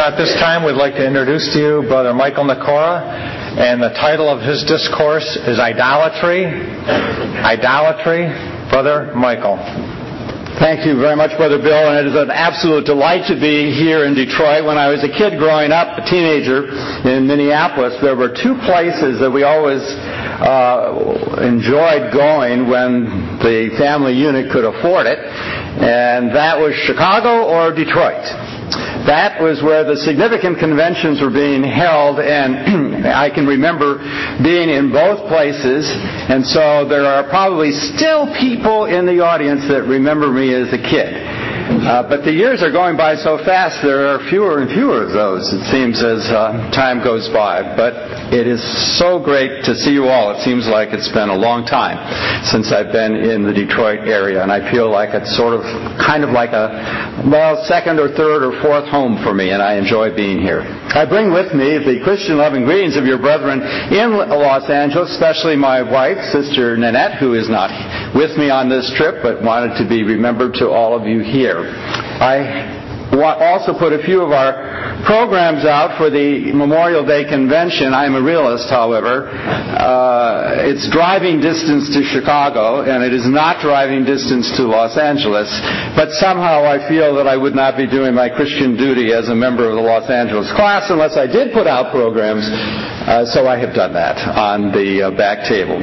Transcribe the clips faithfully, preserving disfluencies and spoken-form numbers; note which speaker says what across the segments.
Speaker 1: at this time, we'd like to introduce to you Brother Michael Nakora, and the title of his discourse is Idolatry. Idolatry. Brother Michael.
Speaker 2: Thank you very much, Brother Bill, and it is an absolute delight to be here in Detroit. When I was a kid growing up, a teenager in Minneapolis, there were two places that we always uh, enjoyed going when the family unit could afford it, and that was Chicago or Detroit. That was where the significant conventions were being held, and I can remember being in both places, and so there are probably still people in the audience that remember me as a kid. Uh, but the years are going by so fast, there are fewer and fewer of those, it seems, as uh, time goes by. But it is so great to see you all. It seems like it's been a long time since I've been in the Detroit area, and I feel like it's sort of, kind of like a, well, second or third or fourth home for me, and I enjoy being here. I bring with me the Christian love and greetings of your brethren in Los Angeles, especially my wife, Sister Nanette, who is not with me on this trip, but wanted to be remembered to all of you here. I also put a few of our programs out for the Memorial Day Convention. I'm a realist, however. Uh, it's driving distance to Chicago, and it is not driving distance to Los Angeles. But somehow I feel that I would not be doing my Christian duty as a member of the Los Angeles class unless I did put out programs. Uh, so I have done that on the uh, back table.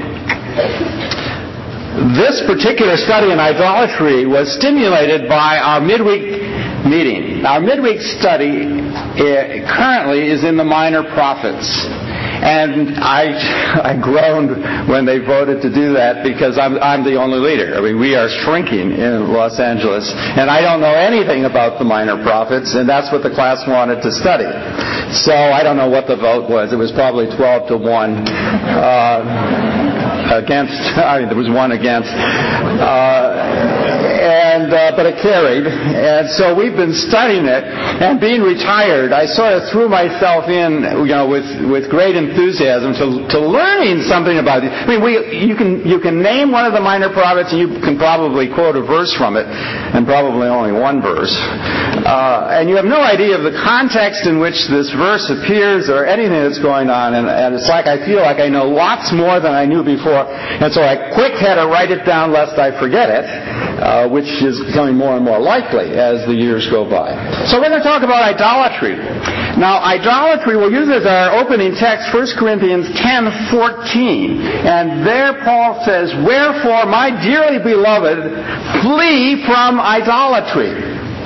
Speaker 2: This particular study in idolatry was stimulated by our midweek meeting. Our midweek study uh, currently is in the Minor Prophets. And I I groaned when they voted to do that because I'm I'm the only leader. I mean, we are shrinking in Los Angeles, and I don't know anything about the Minor Prophets, and that's what the class wanted to study. So I don't know what the vote was. It was probably twelve to one. Uh, Against, I mean, there was one against, uh, and uh, but it carried, and so we've been studying it. And being retired, I sort of threw myself in, you know, with, with great enthusiasm to to learning something about it. I mean, we you can you can name one of the Minor Prophets, and you can probably quote a verse from it, and probably only one verse, uh, and you have no idea of the context in which this verse appears or anything that's going on. And, and it's like I feel like I know lots more than I knew before. And so I quick had to write it down lest I forget it, uh, which is becoming more and more likely as the years go by. So we're going to talk about idolatry. Now, idolatry, we'll use as our opening text, First Corinthians ten fourteen. And there Paul says, "Wherefore, my dearly beloved, flee from idolatry."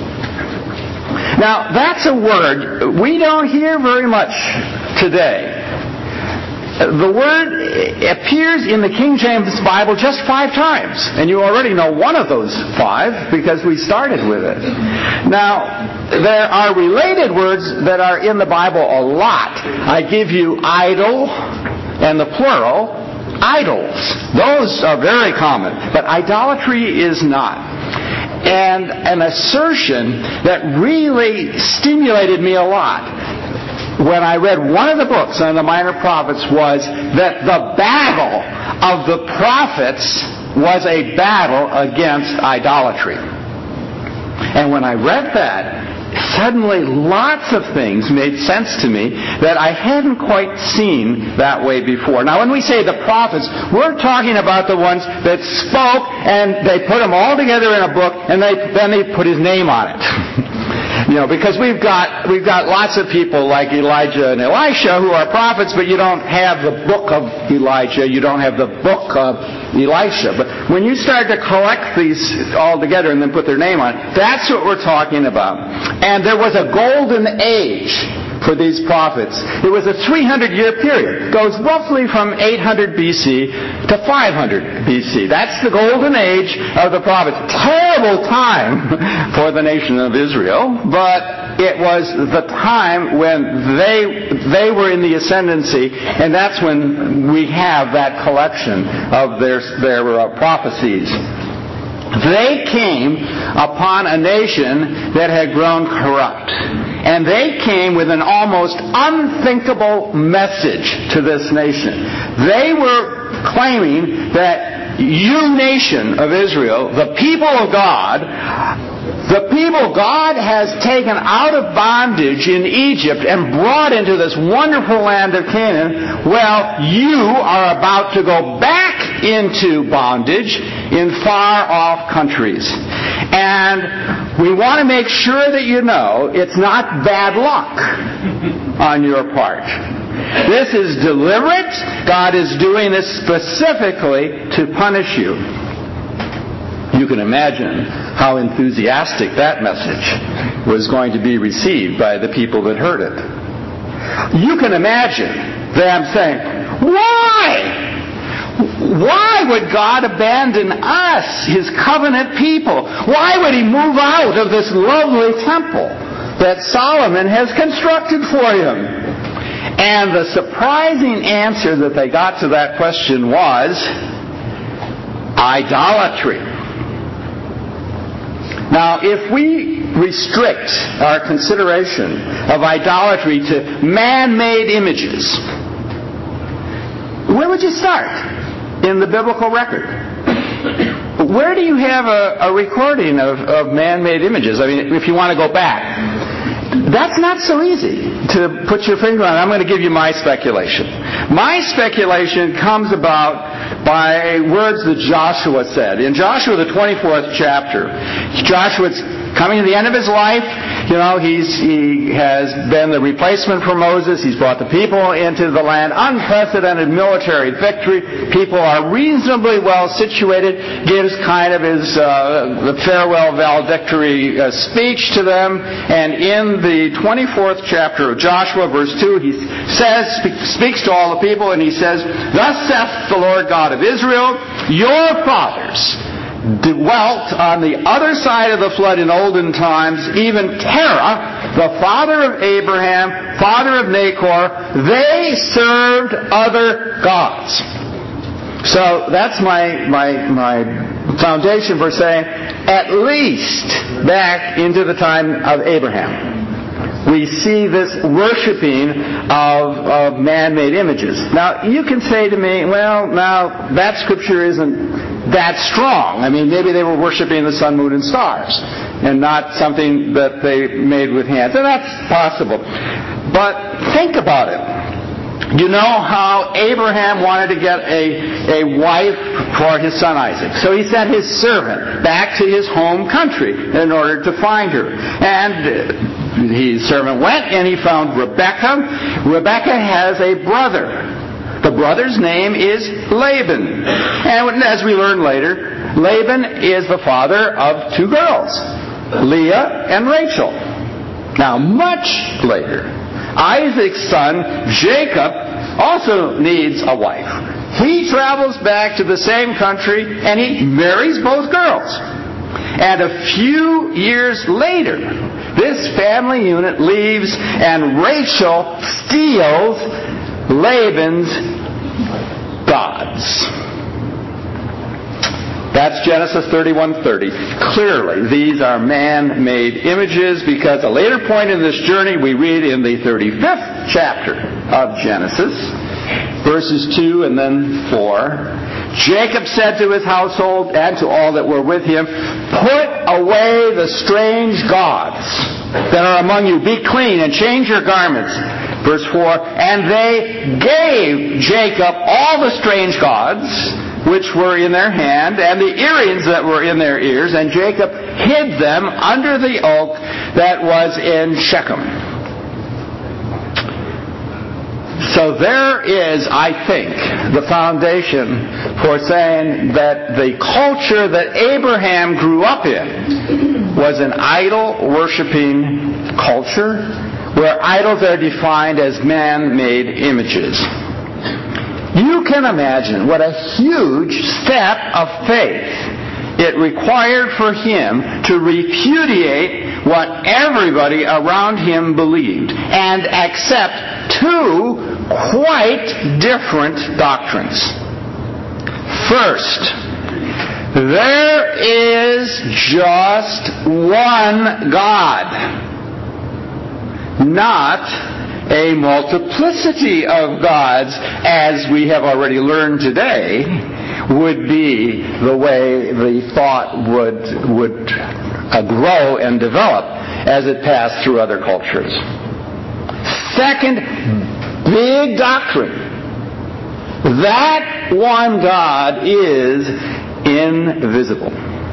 Speaker 2: Now, that's a word we don't hear very much today. The word appears in the King James Bible just five times. And you already know one of those five because we started with it. Now, there are related words that are in the Bible a lot. I give you idol and the plural, idols. Those are very common. But idolatry is not. And an assertion that really stimulated me a lot when I read one of the books on the Minor Prophets was that the battle of the prophets was a battle against idolatry. And when I read that, suddenly lots of things made sense to me that I hadn't quite seen that way before. Now, when we say the prophets, we're talking about the ones that spoke and they put them all together in a book and they, then they put his name on it. You know, because we've got we've got lots of people like Elijah and Elisha who are prophets, but you don't have the book of Elijah, you don't have the book of Elisha. But when you start to collect these all together and then put their name on it, that's what we're talking about. And there was a golden age for these prophets. It was a three hundred year period. It goes roughly from eight hundred B C to five hundred B C. That's the golden age of the prophets. Terrible time for the nation of Israel, but it was the time when they they were in the ascendancy, and that's when we have that collection of their their uh, prophecies. They came upon a nation that had grown corrupt. And they came with an almost unthinkable message to this nation. They were claiming that you, nation of Israel, the people of God, The people God has taken out of bondage in Egypt and brought into this wonderful land of Canaan, well, you are about to go back into bondage in far-off countries. And we want to make sure that you know it's not bad luck on your part. This is deliberate. God is doing this specifically to punish you. You can imagine how enthusiastic that message was going to be received by the people that heard it. You can imagine them saying, why? Why would God abandon us, His covenant people? Why would He move out of this lovely temple that Solomon has constructed for Him? And the surprising answer that they got to that question was idolatry. Now, if we restrict our consideration of idolatry to man-made images, where would you start in the biblical record? Where do you have a, a recording of, of man-made images? I mean, if you want to go back, that's not so easy to put your finger on. I'm going to give you my speculation. My speculation comes about by words that Joshua said. In Joshua, the twenty-fourth chapter, Joshua's coming to the end of his life. You know, he's, he has been the replacement for Moses. He's brought the people into the land. Unprecedented military victory. People are reasonably well situated. Gives kind of his uh, the farewell valedictory uh, speech to them. And in the twenty-fourth chapter of Joshua, verse two, he says, speaks to all the people, and he says, "Thus saith the Lord God of Israel, your fathers dwelt on the other side of the flood in olden times, even Terah, the father of Abraham, father of Nahor, they served other gods." So that's my, my, my foundation for saying, at least back into the time of Abraham, we see this worshiping of, of man-made images. Now, you can say to me, well, now, that scripture isn't that strong. I mean, maybe they were worshiping the sun, moon, and stars, and not something that they made with hands. And that's possible. But think about it. You know how Abraham wanted to get a, a wife for his son Isaac. So he sent his servant back to his home country in order to find her. And his servant went and he found Rebekah. Rebekah has a brother. The brother's name is Laban. And as we learn later, Laban is the father of two girls, Leah and Rachel. Now, much later, Isaac's son, Jacob, also needs a wife. He travels back to the same country and he marries both girls. And a few years later, this family unit leaves and Rachel steals Laban's gods. That's Genesis thirty-one thirty. Clearly, these are man-made images, because a later point in this journey we read in the thirty-fifth chapter of Genesis, verses two and then four. Jacob said to his household and to all that were with him, "Put away the strange gods that are among you. Be clean and change your garments." Verse four, "And they gave Jacob all the strange gods which were in their hand, and the earrings that were in their ears, and Jacob hid them under the oak that was in Shechem." So there is, I think, the foundation for saying that the culture that Abraham grew up in was an idol-worshipping culture, where idols are defined as man-made images. You can imagine what a huge step of faith it required for him to repudiate what everybody around him believed and accept two quite different doctrines. First, there is just one God, not a multiplicity of gods, as we have already learned today, would be the way the thought would would uh, grow and develop as it passed through other cultures. Second big doctrine. That one God is invisible.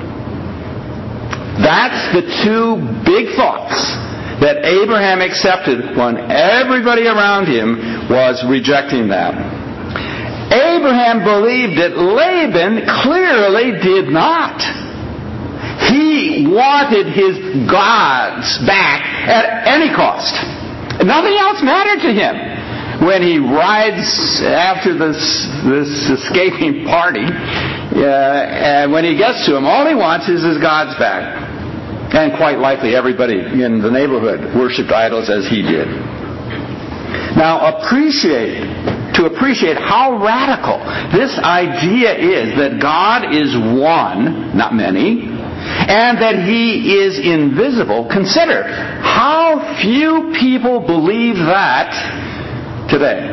Speaker 2: That's the two big thoughts that Abraham accepted when everybody around him was rejecting that. Abraham believed it. Laban clearly did not. He wanted his gods back at any cost. Nothing else mattered to him. When he rides after this this escaping party, uh, and when he gets to them, all he wants is his gods back. And quite likely everybody in the neighborhood worshipped idols as he did. Now appreciate, to appreciate how radical this idea is that God is one, not many, and that He is invisible. Consider how few people believe that today.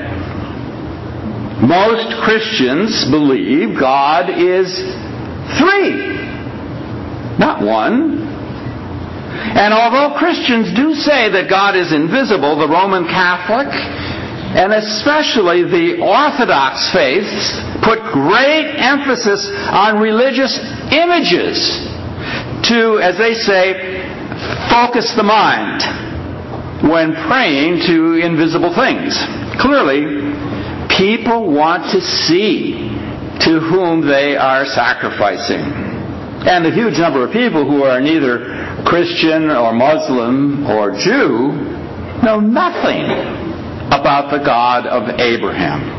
Speaker 2: Most Christians believe God is three, not one. And although Christians do say that God is invisible, the Roman Catholic and especially the Orthodox faiths put great emphasis on religious images to, as they say, focus the mind when praying to invisible things. Clearly, people want to see to whom they are sacrificing. And the huge number of people who are neither Christian or Muslim or Jew know nothing about the God of Abraham.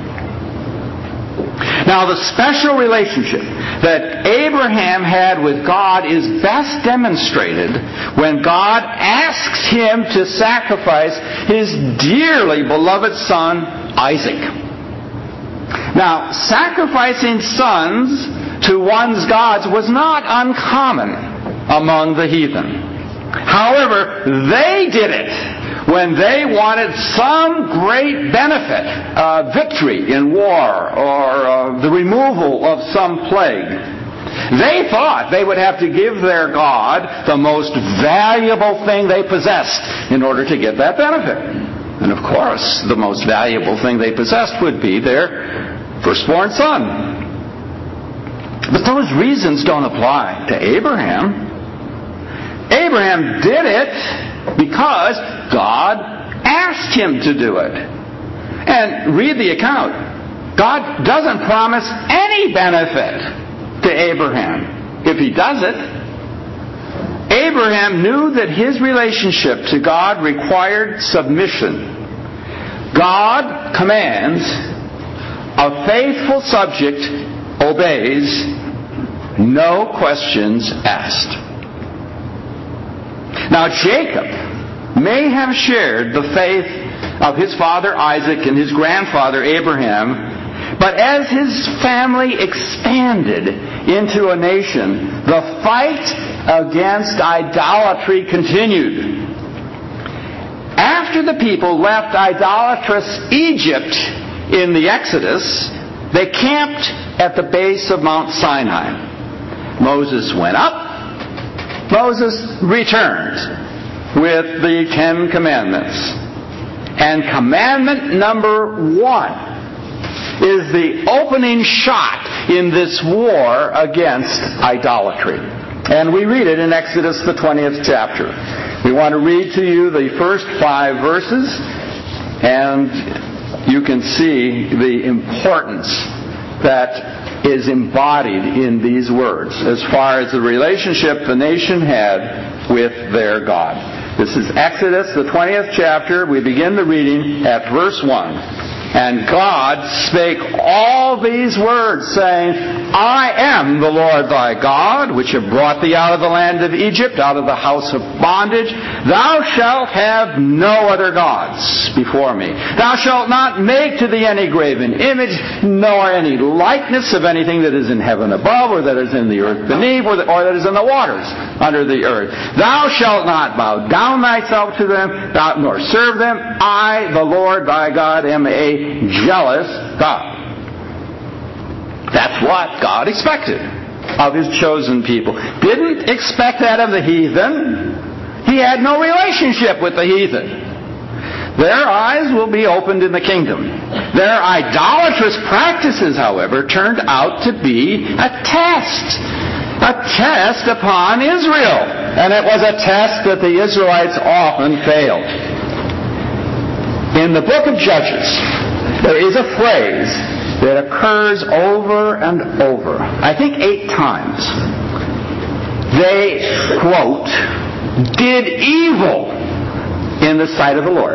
Speaker 2: Now, the special relationship that Abraham had with God is best demonstrated when God asks him to sacrifice his dearly beloved son, Isaac. Now, sacrificing sons to one's gods was not uncommon among the heathen. However, they did it when they wanted some great benefit, uh, victory in war, or uh, the removal of some plague. They thought they would have to give their God the most valuable thing they possessed in order to get that benefit. And of course, the most valuable thing they possessed would be their firstborn son. But those reasons don't apply to Abraham. Abraham did it because God asked him to do it. And read the account. God doesn't promise any benefit to Abraham if he does it. Abraham knew that his relationship to God required submission. God commands, a faithful subject obeys, no questions asked. Now, Jacob may have shared the faith of his father Isaac and his grandfather Abraham, but as his family expanded into a nation, the fight against idolatry continued. After the people left idolatrous Egypt in the Exodus, they camped at the base of Mount Sinai. Moses went up. Moses returned with the Ten Commandments. And commandment number one is the opening shot in this war against idolatry. And we read it in Exodus, the twentieth chapter. We want to read to you the first five verses, and you can see the importance that is embodied in these words as far as the relationship the nation had with their God. This is Exodus, the twentieth chapter. We begin the reading at verse one. And God spake all these words, saying, I am the Lord thy God, which have brought thee out of the land of Egypt, out of the house of bondage. Thou shalt have no other gods before me. Thou shalt not make to thee any graven image, nor any likeness of anything that is in heaven above, or that is in the earth beneath, or that, or that is in the waters under the earth. Thou shalt not bow down thyself to them, thou, nor serve them. I, the Lord thy God, am a jealous God. That's what God expected. of His chosen people. Didn't expect that of the heathen. He had no relationship with the heathen. Their eyes will be opened in the kingdom. Their idolatrous practices, however, turned out to be a test. A test upon Israel. And it was a test that the Israelites often failed. In the book of Judges, there is a phrase that occurs over and over, I think eight times. They, quote, did evil in the sight of the Lord.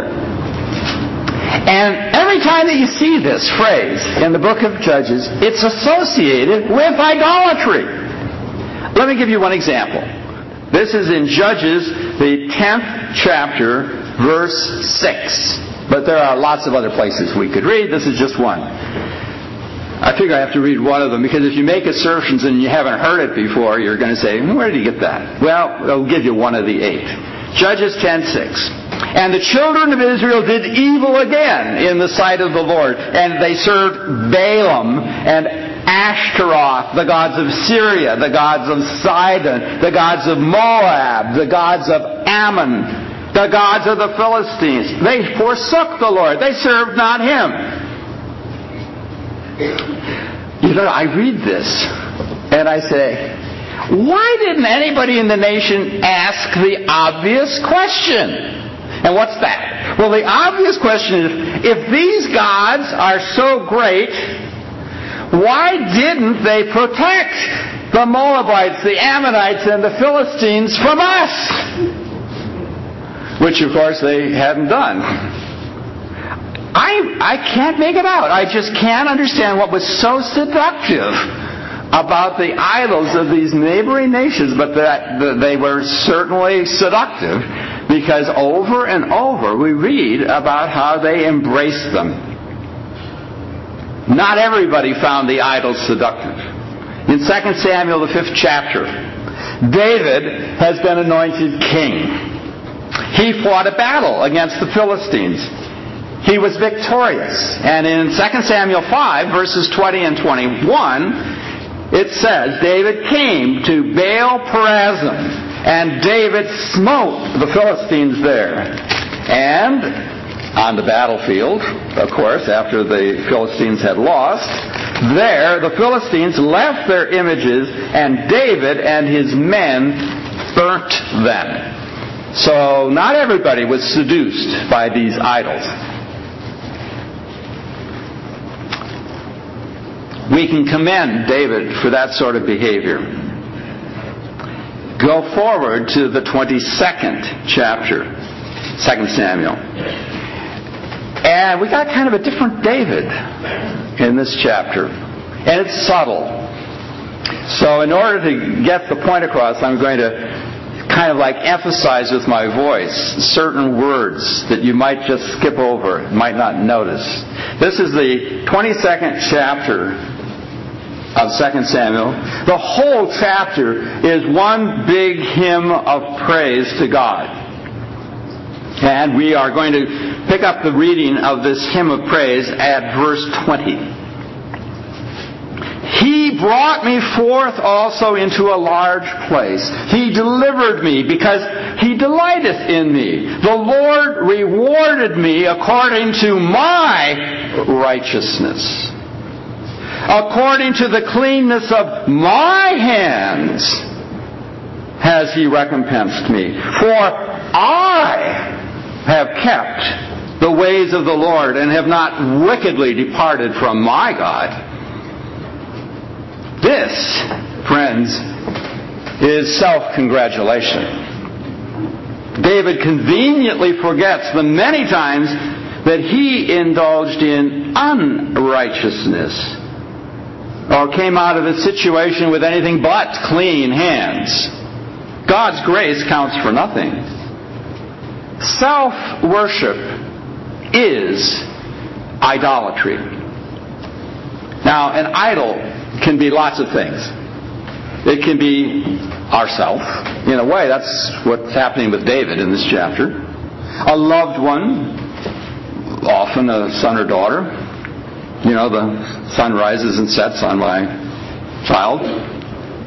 Speaker 2: And every time that you see this phrase in the book of Judges, it's associated with idolatry. Let me give you one example. This is in Judges, the tenth chapter, verse six. But there are lots of other places we could read. This is just one. I figure I have to read one of them, because if you make assertions and you haven't heard it before, you're going to say, where did you get that? Well, I'll give you one of the eight. Judges ten six. And the children of Israel did evil again in the sight of the Lord, and they served Balaam and Ashtaroth, the gods of Syria, the gods of Sidon, the gods of Moab, the gods of Ammon, the gods of the Philistines. They forsook the Lord. They served not Him. You know, I read this, and I say, why didn't anybody in the nation ask the obvious question? And what's that? Well, the obvious question is, if these gods are so great, why didn't they protect the Moabites, the Ammonites, and the Philistines from us? Which, of course, they hadn't done. I, I can't make it out. I just can't understand what was so seductive about the idols of these neighboring nations, but that, that they were certainly seductive, because over and over we read about how they embraced them. Not everybody found the idols seductive. In Second Samuel, the fifth chapter, David has been anointed king. He fought a battle against the Philistines. He was victorious. And in Second Samuel five, verses twenty and twenty-one, it says, David came to Baal Perazim, and David smote the Philistines there. And on the battlefield, of course, after the Philistines had lost, there the Philistines left their images, and David and his men burnt them. So not everybody was seduced by these idols. We can commend David for that sort of behavior. Go forward to the twenty-second chapter, Second Samuel. And we got kind of a different David in this chapter. And it's subtle. So in order to get the point across, I'm going to kind of like emphasize with my voice certain words that you might just skip over, might not notice. This is the twenty-second chapter of Second Samuel. The whole chapter is one big hymn of praise to God. And we are going to pick up the reading of this hymn of praise at verse twenty. He brought me forth also into a large place. He delivered me because He delighteth in me. The Lord rewarded me according to my righteousness. According to the cleanness of my hands has He recompensed me. For I have kept the ways of the Lord and have not wickedly departed from my God. This, friends, is self-congratulation. David conveniently forgets the many times that he indulged in unrighteousness or came out of a situation with anything but clean hands. God's grace counts for nothing. Self-worship is idolatry. Now, an idol can be lots of things. It can be ourself. In a way, that's what's happening with David in this chapter. A loved one, often a son or daughter. You know, the sun rises and sets on my child.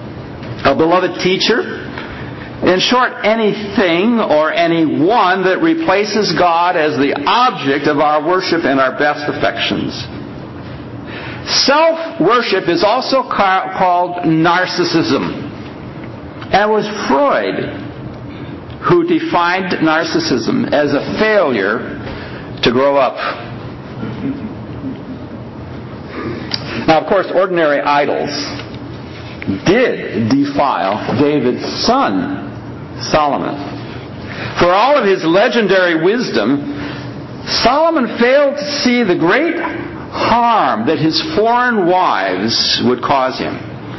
Speaker 2: a beloved teacher. In short, anything or anyone that replaces God as the object of our worship and our best affections. Self-worship is also ca- called narcissism. And it was Freud who defined narcissism as a failure to grow up. Now, of course, ordinary idols did defile David's son, Solomon. For all of his legendary wisdom, Solomon failed to see the great harm that his foreign wives would cause him.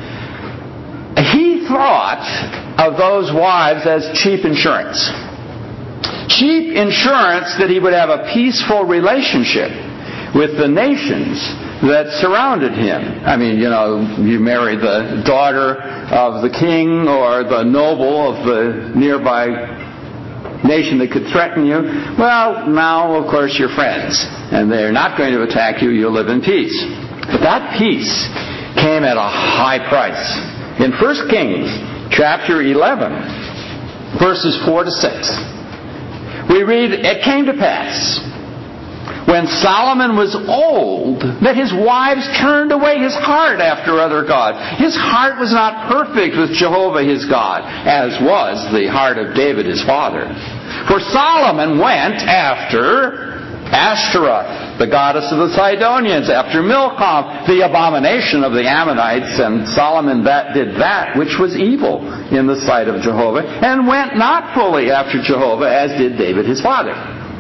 Speaker 2: He thought of those wives as cheap insurance. Cheap insurance that he would have a peaceful relationship with the nations that surrounded him. I mean, you know, you marry the daughter of the king or the noble of the nearby nation that could threaten you. Well, now, of course, you're friends, and they're not going to attack you. You'll live in peace. But that peace came at a high price. In First Kings chapter eleven, verses four to six, we read, "It came to pass, when Solomon was old, that his wives turned away his heart after other gods." His heart was not perfect with Jehovah his God, as was the heart of David his father. For Solomon went after Ashtaroth, the goddess of the Sidonians, after Milcom, the abomination of the Ammonites, and Solomon that did that which was evil in the sight of Jehovah, and went not fully after Jehovah, as did David his father.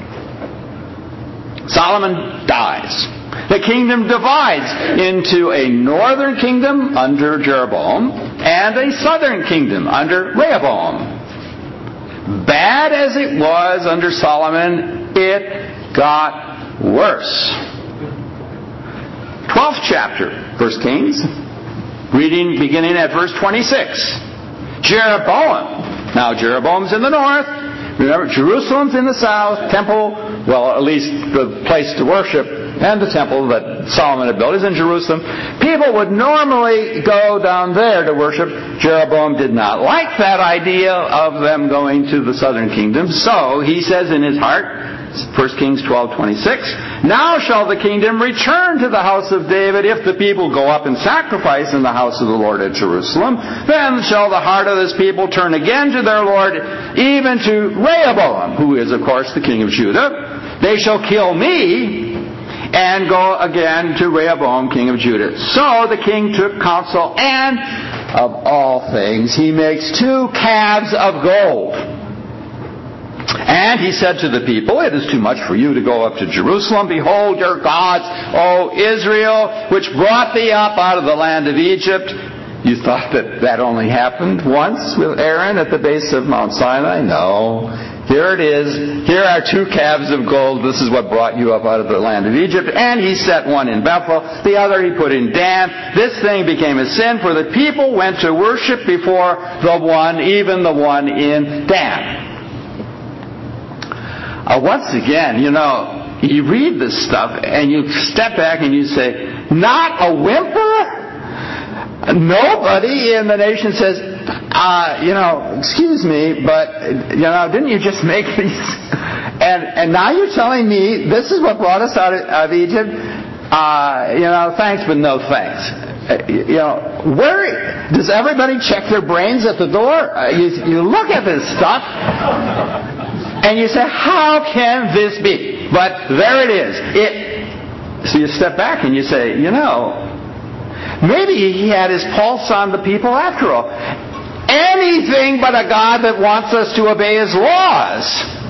Speaker 2: Solomon dies. The kingdom divides into a northern kingdom under Jeroboam and a southern kingdom under Rehoboam. Bad as it was under Solomon, it got worse. twelfth chapter, First Kings, reading beginning at verse twenty-six. Jeroboam. Now Jeroboam's in the north. Remember, Jerusalem's in the south. Temple, well, at least the place to worship, and the temple that Solomon had built is in Jerusalem. People would normally go down there to worship. Jeroboam did not like that idea of them going to the southern kingdom. So he says in his heart, First Kings twelve twenty-six, "Now shall the kingdom return to the house of David if the people go up and sacrifice in the house of the Lord at Jerusalem. Then shall the heart of this people turn again to their Lord, even to Rehoboam," who is, of course, the king of Judah. "They shall kill me and go again to Rehoboam, king of Judah." So the king took counsel, and of all things, he makes two calves of gold. And he said to the people, "It is too much for you to go up to Jerusalem. Behold your gods, O Israel, which brought thee up out of the land of Egypt." You thought that that only happened once with Aaron at the base of Mount Sinai? No. Here it is. Here are two calves of gold. This is what brought you up out of the land of Egypt. And he set one in Bethel. The other he put in Dan. This thing became a sin, for the people went to worship before the one, even the one in Dan. Uh, once again, you know, you read this stuff and you step back and you say, not a whimper? Nobody in the nation says, uh, you know, excuse me, but, you know, didn't you just make these? And and now you're telling me this is what brought us out of, of Egypt? Uh, you know, thanks, but no thanks. Uh, you know, where does everybody check their brains at the door? Uh, you, you look at this stuff and you say, how can this be? But there it is. It. So you step back and you say, you know, maybe he had his pulse on the people after all. Anything but a God that wants us to obey his laws.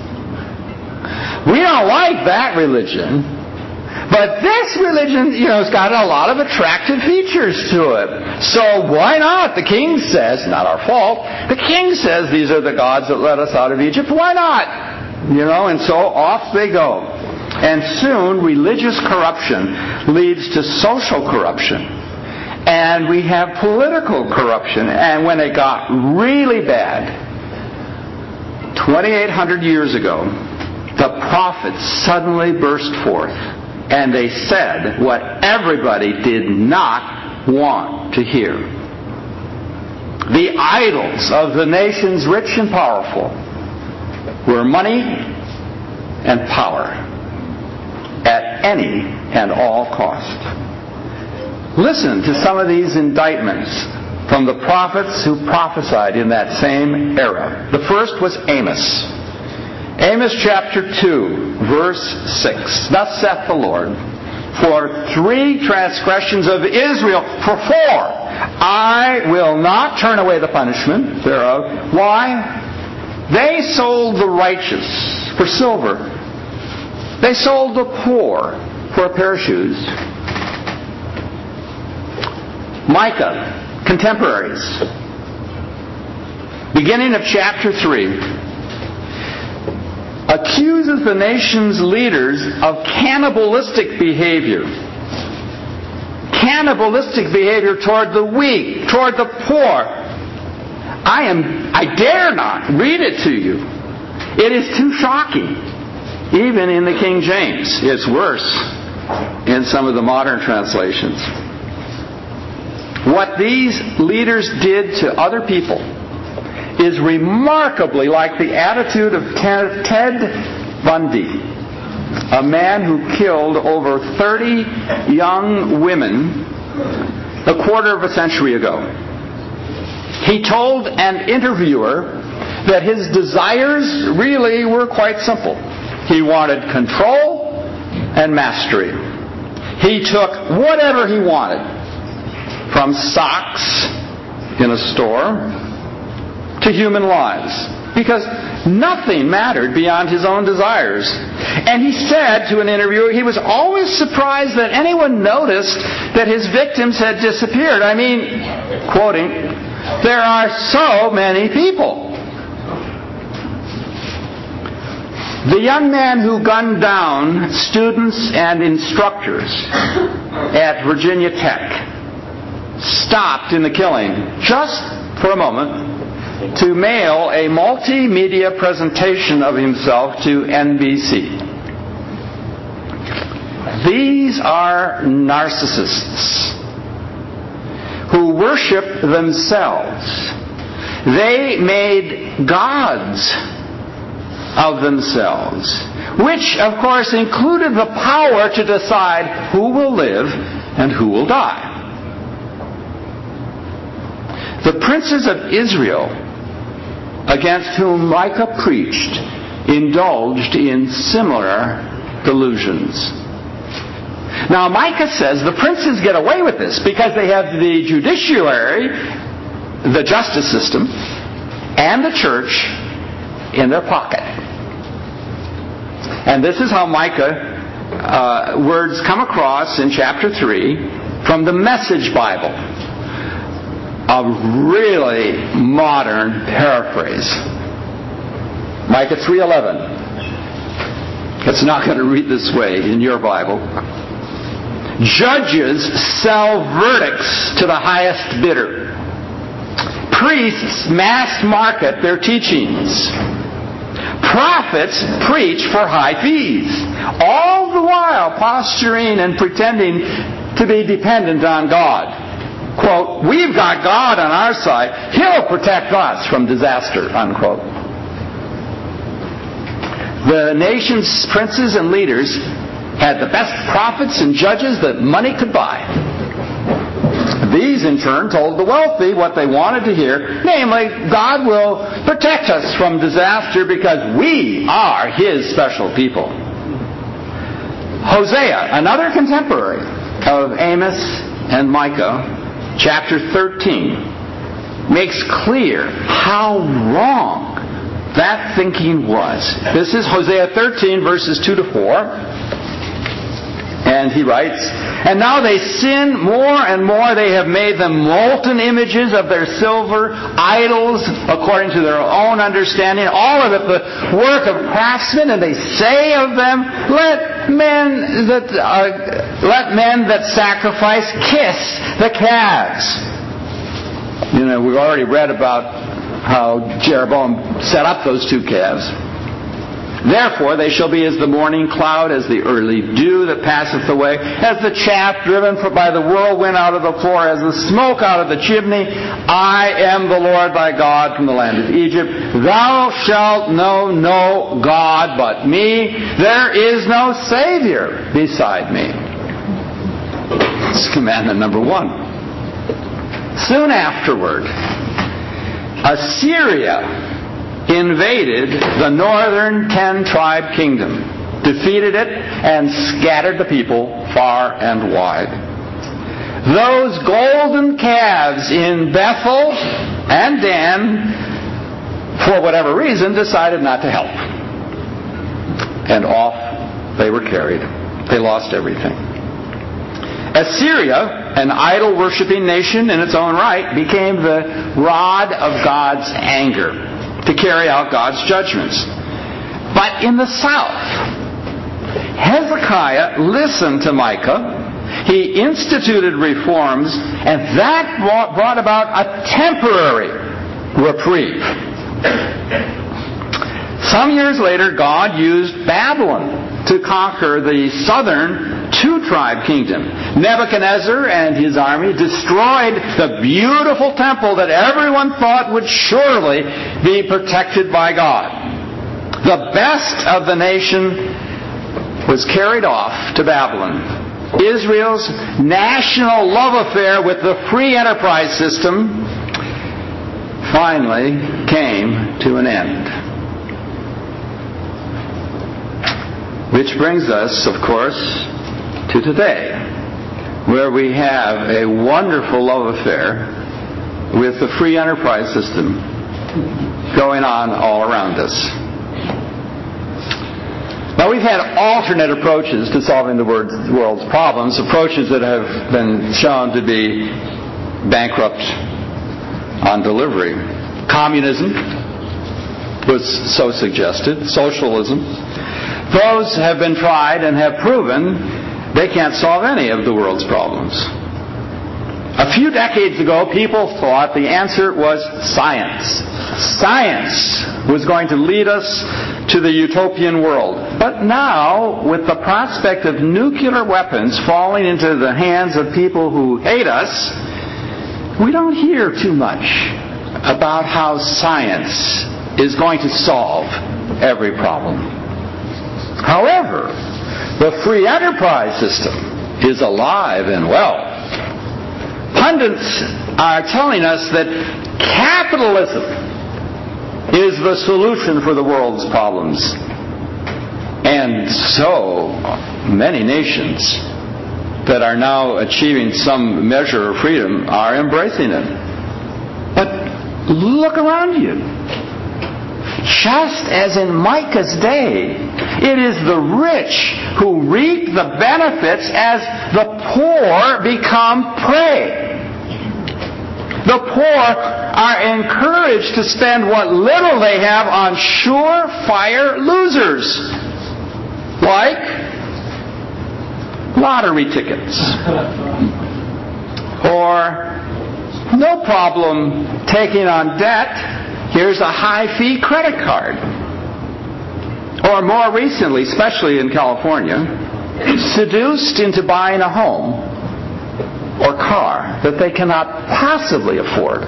Speaker 2: We don't like that religion. But this religion, you know, has got a lot of attractive features to it. So why not? The king says, not our fault, the king says these are the gods that led us out of Egypt. Why not? You know, and so off they go. And soon religious corruption leads to social corruption. And we have political corruption. And when it got really bad, twenty-eight hundred years ago, the prophets suddenly burst forth. And they said what everybody did not want to hear. The idols of the nations rich and powerful were money and power at any and all cost. Listen to some of these indictments from the prophets who prophesied in that same era. The first was Amos. Amos chapter two, verse six. Thus saith the Lord, for three transgressions of Israel, for four, I will not turn away the punishment thereof. Why? They sold the righteous for silver. They sold the poor for a pair of shoes. Micah, contemporaries. Beginning of chapter three, accuses the nation's leaders of cannibalistic behavior. Cannibalistic behavior toward the weak, toward the poor. I am, I dare not read it to you. It is too shocking. Even in the King James. It's worse in some of the modern translations. What these leaders did to other people is remarkably like the attitude of Ted Bundy, a man who killed over thirty young women a quarter of a century ago. He told an interviewer that his desires really were quite simple. He wanted control and mastery. He took whatever he wanted, from socks in a store to human lives, because nothing mattered beyond his own desires. And he said to an interviewer he was always surprised that anyone noticed that his victims had disappeared. I mean, quoting, there are so many people. The young man who gunned down students and instructors at Virginia Tech stopped in the killing just for a moment to mail a multimedia presentation of himself to N B C. These are narcissists who worship themselves. They made gods of themselves, which of course included the power to decide who will live and who will die. The princes of Israel, against whom Micah preached, indulged in similar delusions. Now Micah says the princes get away with this because they have the judiciary, the justice system, and the church in their pocket. And this is how Micah uh, words come across in chapter three from the Message Bible. A really modern paraphrase. Micah three eleven. It's not going to read this way in your Bible. Judges sell verdicts to the highest bidder. Priests mass market their teachings. Prophets preach for high fees, all the while posturing and pretending to be dependent on God. Quote, we've got God on our side. He'll protect us from disaster, unquote. The nation's princes and leaders had the best prophets and judges that money could buy. These, in turn, told the wealthy what they wanted to hear, namely, God will protect us from disaster because we are His special people. Hosea, another contemporary of Amos and Micah, chapter thirteen, makes clear how wrong that thinking was. This is Hosea thirteen, verses two to four. And he writes, and now they sin more and more. They have made them molten images of their silver, idols according to their own understanding, all of it the work of craftsmen, and they say of them, let men that uh, let men that sacrifice kiss the calves. You know, we've already read about how Jeroboam set up those two calves. Therefore they shall be as the morning cloud, as the early dew that passeth away, as the chaff driven by the whirlwind out of the floor, as the smoke out of the chimney. I am the Lord thy God from the land of Egypt. Thou shalt know no God but me. There is no Savior beside me. That's commandment number one. Soon afterward, Assyria invaded the northern ten-tribe kingdom, defeated it, and scattered the people far and wide. Those golden calves in Bethel and Dan, for whatever reason, decided not to help. And off they were carried. They lost everything. Assyria, an idol-worshipping nation in its own right, became the rod of God's anger to carry out God's judgments. But in the south, Hezekiah listened to Micah. He instituted reforms, and that brought about a temporary reprieve. Some years later, God used Babylon to conquer the southern two-tribe kingdom. Nebuchadnezzar and his army destroyed the beautiful temple that everyone thought would surely be protected by God. The best of the nation was carried off to Babylon. Israel's national love affair with the free enterprise system finally came to an end. Which brings us, of course, to today, where we have a wonderful love affair with the free enterprise system going on all around us. Now, we've had alternate approaches to solving the world's problems, approaches that have been shown to be bankrupt on delivery. Communism was so suggested, socialism. Those have been tried and have proven they can't solve any of the world's problems. A few decades ago, people thought the answer was science. Science was going to lead us to the utopian world. But now, with the prospect of nuclear weapons falling into the hands of people who hate us, we don't hear too much about how science is going to solve every problem. However, the free enterprise system is alive and well. Pundits are telling us that capitalism is the solution for the world's problems. And so many nations that are now achieving some measure of freedom are embracing it. But look around you. Just as in Micah's day, it is the rich who reap the benefits as the poor become prey. The poor are encouraged to spend what little they have on surefire losers, like lottery tickets, or no problem taking on debt. Here's a high-fee credit card. Or more recently, especially in California, seduced into buying a home or car that they cannot possibly afford.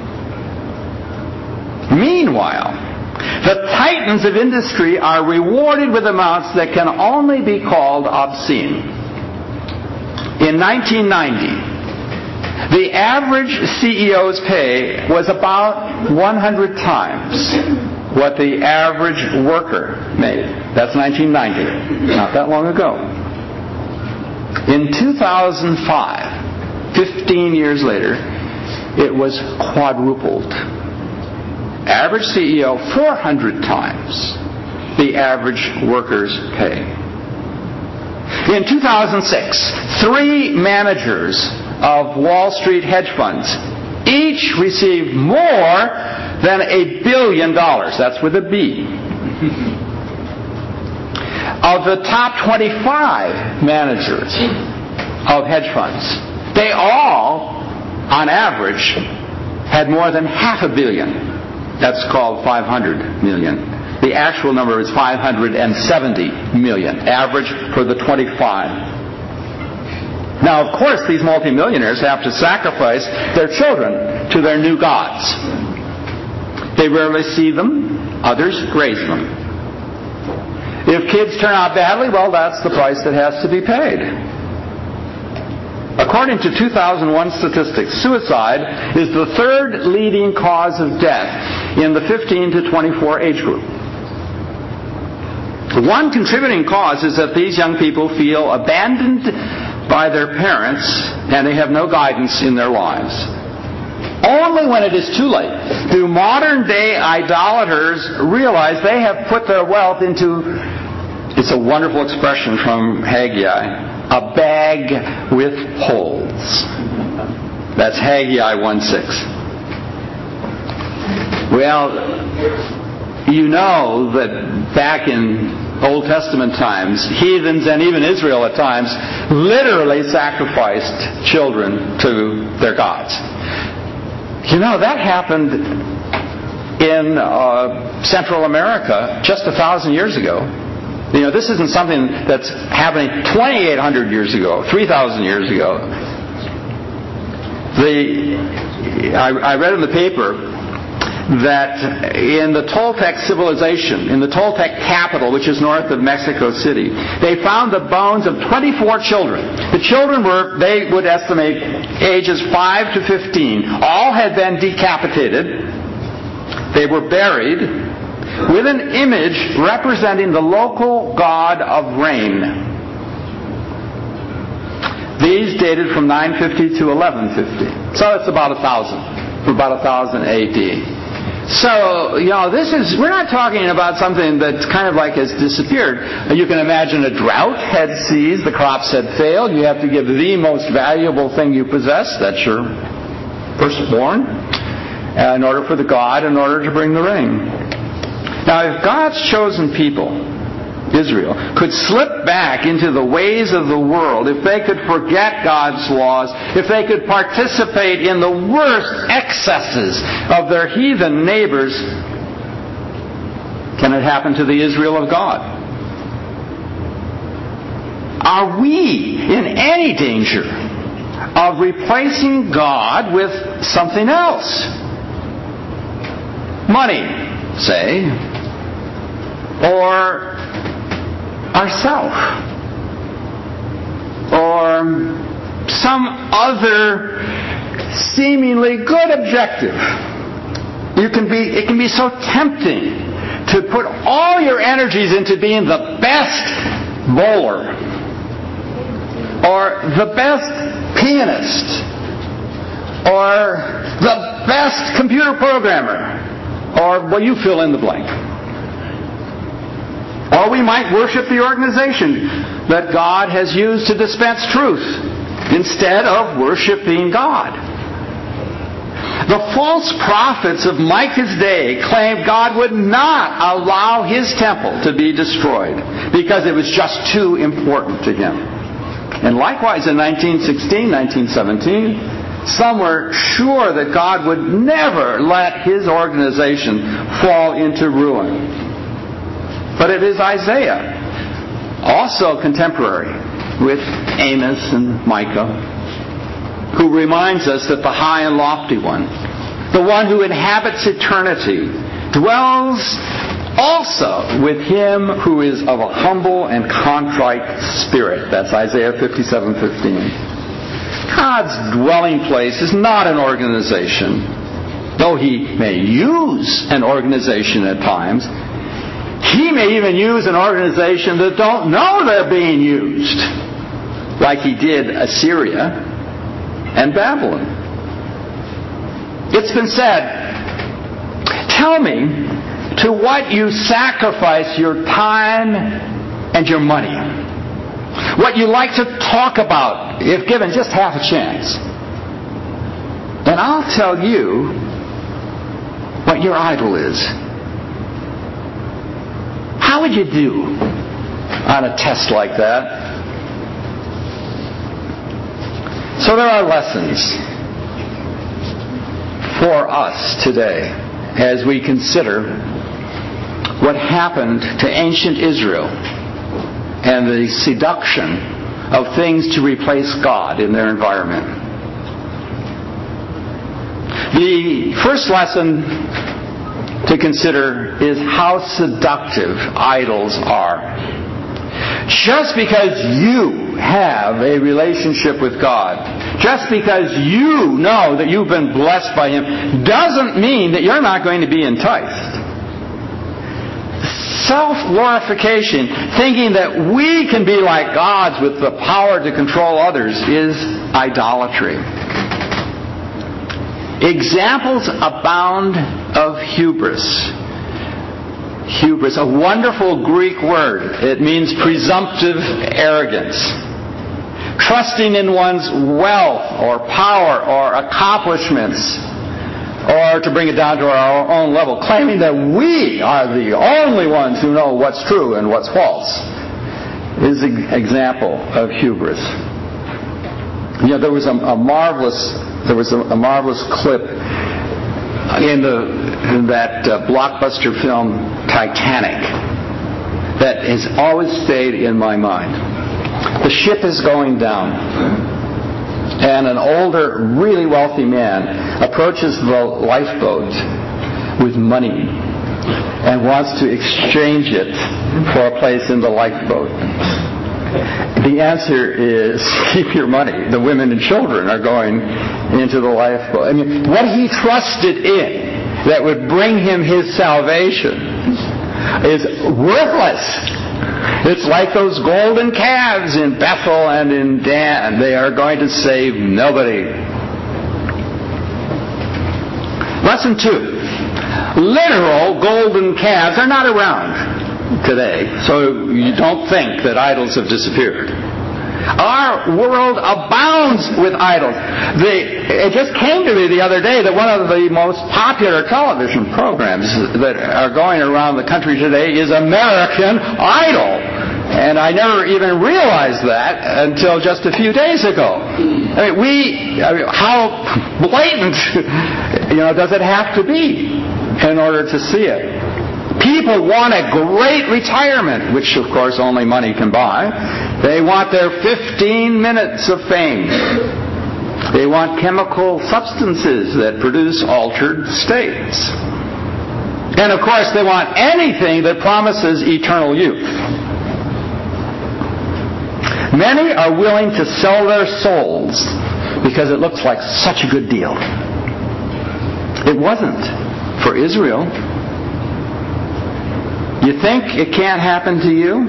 Speaker 2: Meanwhile, the titans of industry are rewarded with amounts that can only be called obscene. In nineteen ninety, the average C E O's pay was about one hundred times what the average worker made. That's nineteen ninety, not that long ago. In two thousand five, fifteen years later, it was quadrupled. Average C E O, four hundred times the average worker's pay. In two thousand six, three managers of Wall Street hedge funds each received more than a billion dollars. That's with a B. Of the top twenty-five managers of hedge funds, they all, on average, had more than half a billion. That's called five hundred million. The actual number is five hundred seventy million, average for the twenty-five. Now, of course, these multimillionaires have to sacrifice their children to their new gods. They rarely see them, others raise them. If kids turn out badly, well, that's the price that has to be paid. According to two thousand one statistics, suicide is the third leading cause of death in the fifteen to twenty-four age group. One contributing cause is that these young people feel abandoned by their parents and they have no guidance in their lives. Only when it is too late do modern-day idolaters realize they have put their wealth into, it's a wonderful expression from Haggai, a bag with holes. That's Haggai one six. Well, you know that back in Old Testament times, heathens and even Israel at times literally sacrificed children to their gods. You know, that happened in uh, Central America just a thousand years ago. You know, this isn't something that's happening twenty-eight hundred years ago, three thousand years ago. The I, I read in the paper that in the Toltec civilization, in the Toltec capital, which is north of Mexico City, they found the bones of twenty-four children. The children were, they would estimate, ages five to fifteen. All had been decapitated. They were buried with an image representing the local god of rain. These dated from nine fifty to eleven fifty. So it's about a thousand, about a thousand A D. So, you know, this is, we're not talking about something that's kind of like has disappeared. You can imagine a drought had seized, the crops had failed. You have to give the most valuable thing you possess, that's your firstborn, in order for the God, in order to bring the rain. Now, if God's chosen people, Israel, could slip back into the ways of the world, if they could forget God's laws, if they could participate in the worst excesses of their heathen neighbors, can it happen to the Israel of God? Are we in any danger of replacing God with something else? Money, say, or ourself, or some other seemingly good objective. You can be, it can be so tempting to put all your energies into being the best bowler, or the best pianist, or the best computer programmer, or, well, you fill in the blank. Or we might worship the organization that God has used to dispense truth instead of worshiping God. The false prophets of Micah's day claimed God would not allow his temple to be destroyed because it was just too important to him. And likewise in nineteen sixteen, nineteen seventeen, some were sure that God would never let his organization fall into ruin. But it is Isaiah, also contemporary with Amos and Micah, who reminds us that the high and lofty one, the one who inhabits eternity, dwells also with him who is of a humble and contrite spirit. That's Isaiah fifty-seven fifteen. God's dwelling place is not an organization, though he may use an organization at times. He may even use an organization that don't know they're being used, like he did Assyria and Babylon. It's been said, tell me to what you sacrifice your time and your money. What you like to talk about, if given just half a chance. And I'll tell you what your idol is. How would you do on a test like that? So there are lessons for us today as we consider what happened to ancient Israel and the seduction of things to replace God in their environment. The first lesson to consider is how seductive idols are. Just because you have a relationship with God, just because you know that you've been blessed by Him, doesn't mean that you're not going to be enticed. Self-glorification, thinking that we can be like gods with the power to control others, is idolatry. Examples abound of hubris. Hubris, a wonderful Greek word. It means presumptive arrogance. Trusting in one's wealth or power or accomplishments, or to bring it down to our own level, claiming that we are the only ones who know what's true and what's false, is an example of hubris. You know, there was a, a marvelous, there was a, a marvelous clip in the in that uh, blockbuster film Titanic that has always stayed in my mind. The ship is going down, and an older, really wealthy man approaches the lifeboat with money and wants to exchange it for a place in the lifeboat. The answer is, keep your money. The women and children are going into the lifeboat. I mean, what he trusted in that would bring him his salvation is worthless. It's like those golden calves in Bethel and in Dan. They are going to save nobody. Lesson two. Literal golden calves are not around today, so you don't think that idols have disappeared. Our world abounds with idols. The, it just came to me the other day that one of the most popular television programs that are going around the country today is American Idol. And I never even realized that until just a few days ago. I mean, we, I mean, how blatant, you know, does it have to be in order to see it? People want a great retirement, which of course only money can buy. They want their fifteen minutes of fame. They want chemical substances that produce altered states. And of course they want anything that promises eternal youth. Many are willing to sell their souls because it looks like such a good deal. It wasn't for Israel. You think it can't happen to you?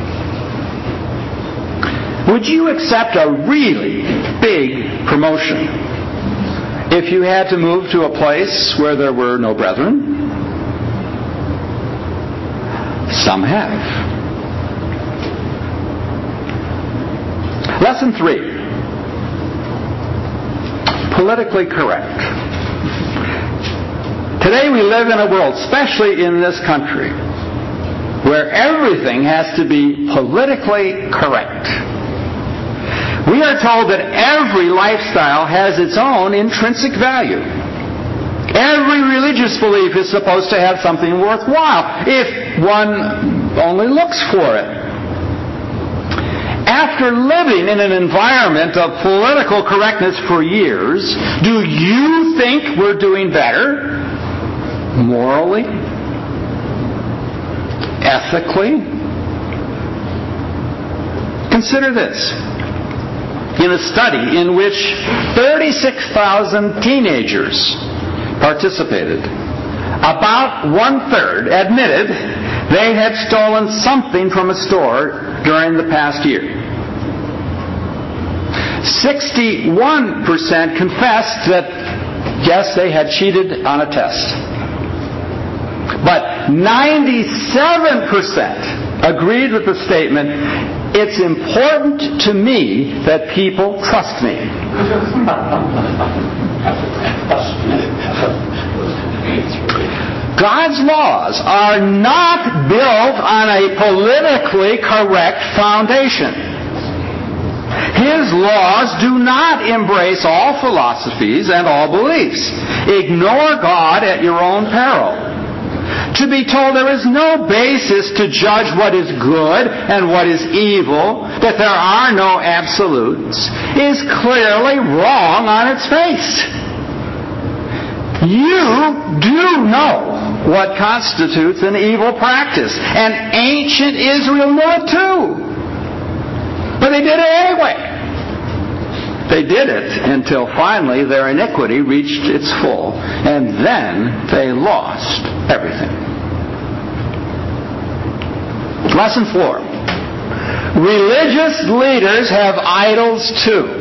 Speaker 2: Would you accept a really big promotion if you had to move to a place where there were no brethren? Some have. Lesson three. Politically correct. Today we live in a world, especially in this country, where everything has to be politically correct. We are told that every lifestyle has its own intrinsic value. Every religious belief is supposed to have something worthwhile if one only looks for it. After living in an environment of political correctness for years, do you think we're doing better? Morally? Ethically? Consider this. In a study in which thirty-six thousand teenagers participated, about one-third admitted they had stolen something from a store during the past year. sixty-one percent confessed that, yes, they had cheated on a test. But ninety-seven percent agreed with the statement, "It's important to me that people trust me." God's laws are not built on a politically correct foundation. His laws do not embrace all philosophies and all beliefs. Ignore God at your own peril. To be told there is no basis to judge what is good and what is evil, that there are no absolutes, is clearly wrong on its face. You do know what constitutes an evil practice, and ancient Israel knew it too. But they did it anyway. They did it until finally their iniquity reached its full, and then they lost everything. Lesson four. Religious leaders have idols too.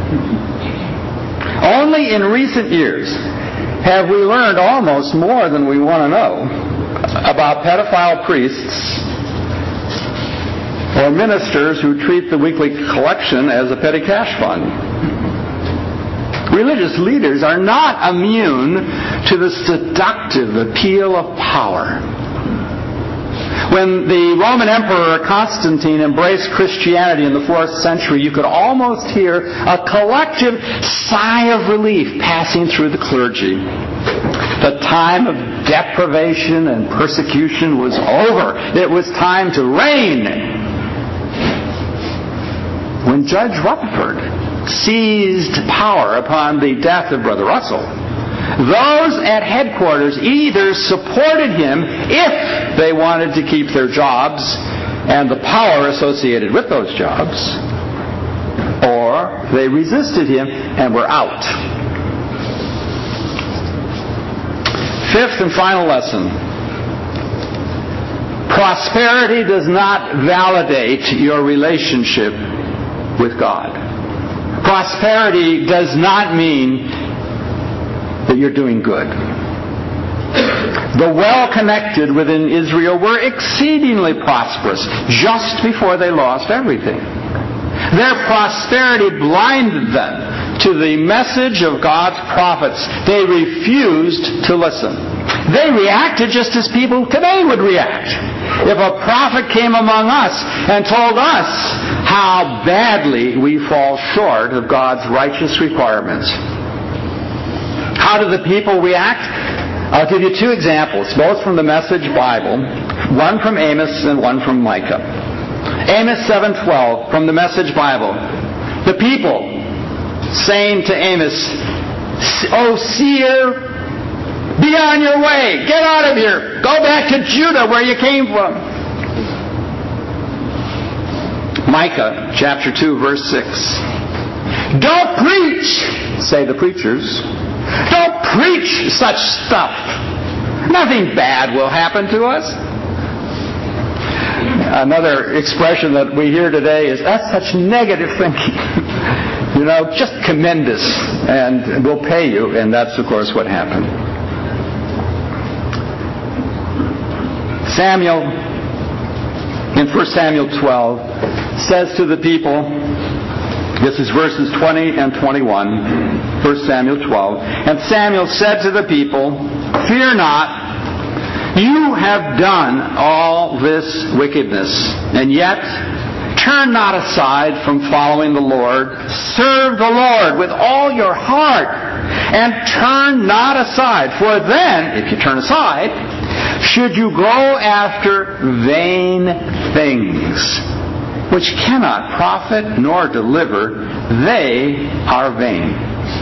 Speaker 2: Only in recent years have we learned almost more than we want to know about pedophile priests or ministers who treat the weekly collection as a petty cash fund. Religious leaders are not immune to the seductive appeal of power. When the Roman Emperor Constantine embraced Christianity in the fourth century, you could almost hear a collective sigh of relief passing through the clergy. The time of deprivation and persecution was over. It was time to reign. When Judge Rutherford seized power upon the death of Brother Russell, those at headquarters either supported him if they wanted to keep their jobs and the power associated with those jobs, or they resisted him and were out. Fifth and final lesson. Prosperity does not validate your relationship with God. Prosperity does not mean that you're doing good. The well-connected within Israel were exceedingly prosperous just before they lost everything. Their prosperity blinded them to the message of God's prophets. They refused to listen. They reacted just as people today would react. If a prophet came among us and told us how badly we fall short of God's righteous requirements, how do the people react? I'll give you two examples, both from the Message Bible, one from Amos and one from Micah. Amos seven twelve from the Message Bible. The people saying to Amos, "O seer, be on your way. Get out of here. Go back to Judah where you came from." Micah chapter two verse six. "Don't preach," say the preachers. "Don't preach such stuff. Nothing bad will happen to us." Another expression that we hear today is, "That's such negative thinking." You know, just commend us and we'll pay you. And that's, of course, what happened. Samuel, in First Samuel twelve, says to the people, this is verses twenty and twenty-one, First Samuel twelve, "And Samuel said to the people, Fear not, you have done all this wickedness, and yet turn not aside from following the Lord. Serve the Lord with all your heart, and turn not aside. For then, if you turn aside, should you go after vain things, which cannot profit nor deliver, they are vain."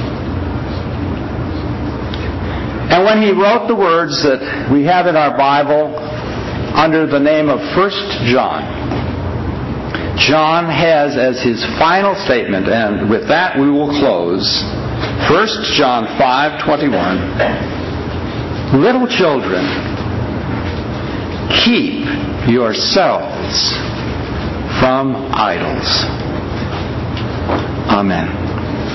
Speaker 2: And when he wrote the words that we have in our Bible under the name of First John, John has as his final statement, and with that we will close, First John five twenty-one, "Little children, keep yourselves from idols." Amen.